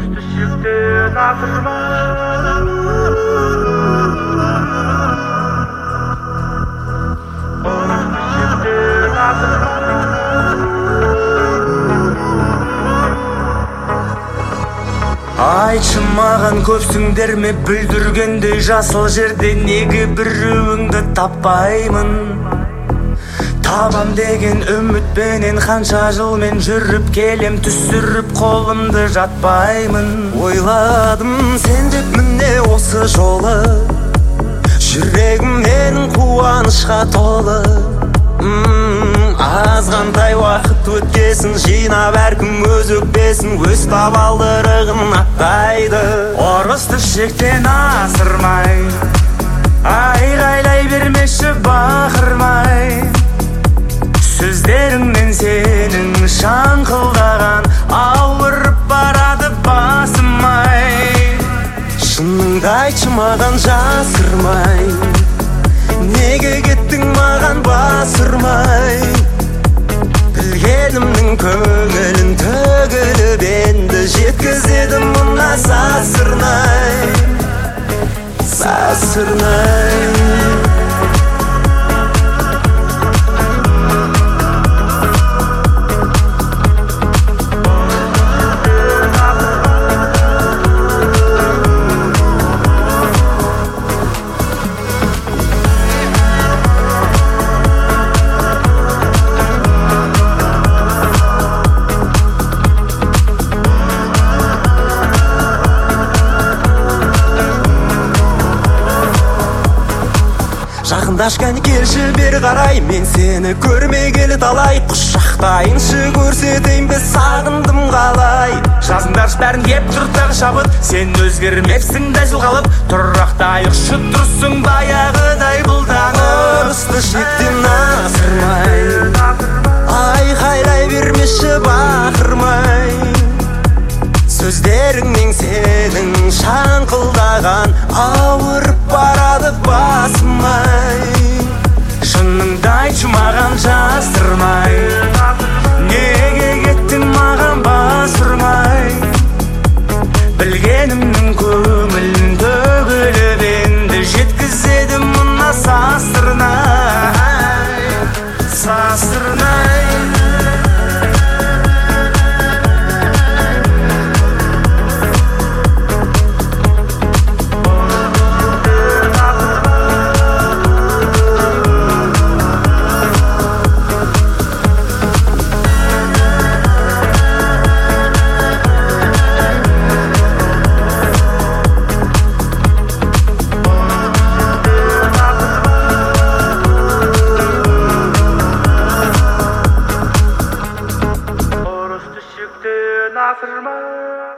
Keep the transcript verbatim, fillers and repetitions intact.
düşüktün asırma. Oruç düşüktün asırma. Айтшы маған көпсіңдер ме бүлдіргендей жасыл жерде неге біреуіңді таппаймын. Табам деген үмітпенен қанша жыл мен жүріп келем, түсіріп қолымды жатпаймын. Ойладым сен деп міне осы жолы, жүрегім менің қуанышқа толы. Азғантай уақыт өткесін, жинап әркім өз өкпесін, өз табалдырығын аттайды. Ұрысты шектен асырмай, айғайлай бермеші бақырмай. Сөздеріңнен сенің шаңқылдаған ауырып барады басымай. Шыныңды айтшы маған жасырмай, неге кеттің маған бас ұрмай. Білгенімнің көңілін төгіліп енді жеткізеді мұна сасырнай, сасырнай. Жақындашқан келші бері қарай, мен сені көрмегелі талай. Құшақтайыншы көрсетейін бе сағындым қалай. Жазыңдаршы бәрін кеп тұртағы шабыт, сен өзгермепсің дәл қалып. Тұрақтайық тұрсың баяғыдай бұлданып. Ұрысты шектен асырмай, айқайлай бермеші бақырмай. Сөздеріңнен сенің шаңқылдаған ауырып барады басымай. Шыныңды айтшы маған жасырмай, неге кеттің маған бас ұрмай. Білгенімнің көңілін төгіліп енді жеткізеді мұна сасырнай, сасырнай. Oruç düşüktün asırma.